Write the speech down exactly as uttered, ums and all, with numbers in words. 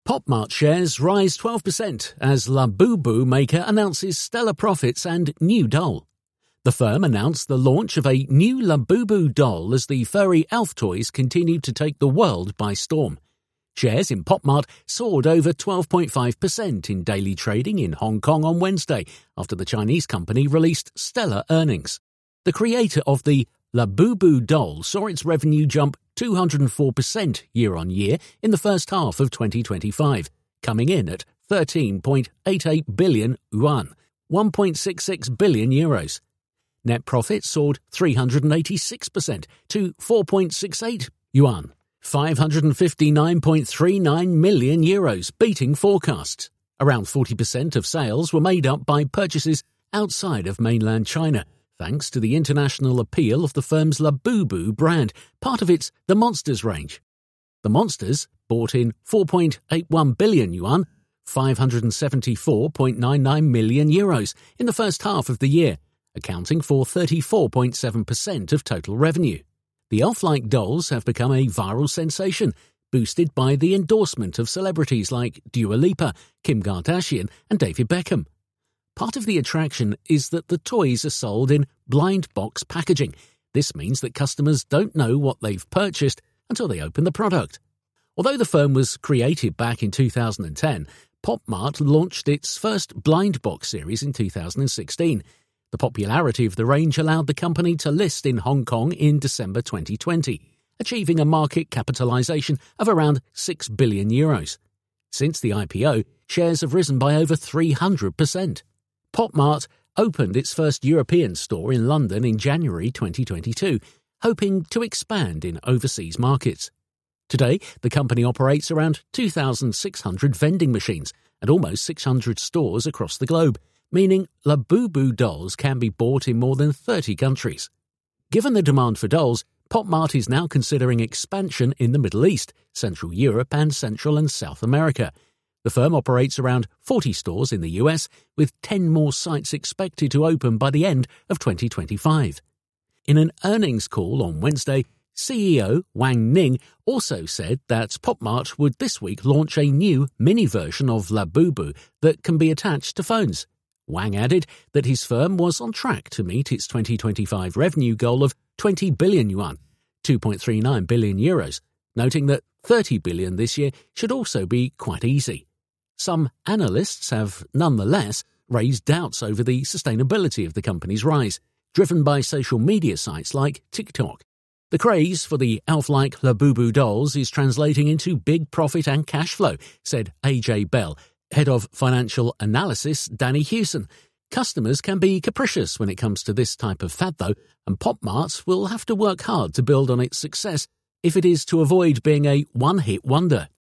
PopMart shares rise twelve percent as Labubu maker announces stellar profits and new doll. The firm announced the launch of a new Labubu doll as the furry elf toys continued to take the world by storm. Shares in PopMart soared over twelve point five percent in daily trading in Hong Kong on Wednesday after the Chinese company released stellar earnings. The creator of the Labubu doll saw its revenue jump two hundred four percent year-on-year in the first half of twenty twenty-five, coming in at thirteen point eight eight billion yuan, one point six six billion euros. Net profit soared three hundred eighty-six percent to four point six eight yuan, five hundred fifty-nine point three nine million euros, beating forecasts. Around forty percent of sales were made up by purchases outside of mainland China, thanks to the international appeal of the firm's Labubu brand, part of its The Monsters range. The Monsters bought in four point eight one billion yuan, five hundred seventy-four point nine nine million euros in the first half of the year, accounting for thirty-four point seven percent of total revenue. The elf-like dolls have become a viral sensation, boosted by the endorsement of celebrities like Dua Lipa, Kim Kardashian and David Beckham. Part of the attraction is that the toys are sold in blind box packaging. This means that customers don't know what they've purchased until they open the product. Although the firm was created back in two thousand ten, PopMart launched its first blind box series in two thousand sixteen. The popularity of the range allowed the company to list in Hong Kong in December twenty twenty, achieving a market capitalization of around six billion euros. Since the I P O, shares have risen by over three hundred percent. PopMart opened its first European store in London in January twenty twenty-two, hoping to expand in overseas markets. Today, the company operates around two thousand six hundred vending machines and almost six hundred stores across the globe, meaning Labubu dolls can be bought in more than thirty countries. Given the demand for dolls, PopMart is now considering expansion in the Middle East, Central Europe and Central and South America. The firm operates around forty stores in the U S, with ten more sites expected to open by the end of twenty twenty-five. In an earnings call on Wednesday, C E O Wang Ning also said that PopMart would this week launch a new mini version of Labubu that can be attached to phones. Wang added that his firm was on track to meet its twenty twenty-five revenue goal of twenty billion yuan, two point three nine billion euros, noting that thirty billion this year should also be quite easy. Some analysts have nonetheless raised doubts over the sustainability of the company's rise, driven by social media sites like TikTok. The craze for the elf-like Labubu dolls is translating into big profit and cash flow, said A J Bell, head of financial analysis Danny Hewson. Customers can be capricious when it comes to this type of fad, though, and PopMart will have to work hard to build on its success if it is to avoid being a one-hit wonder.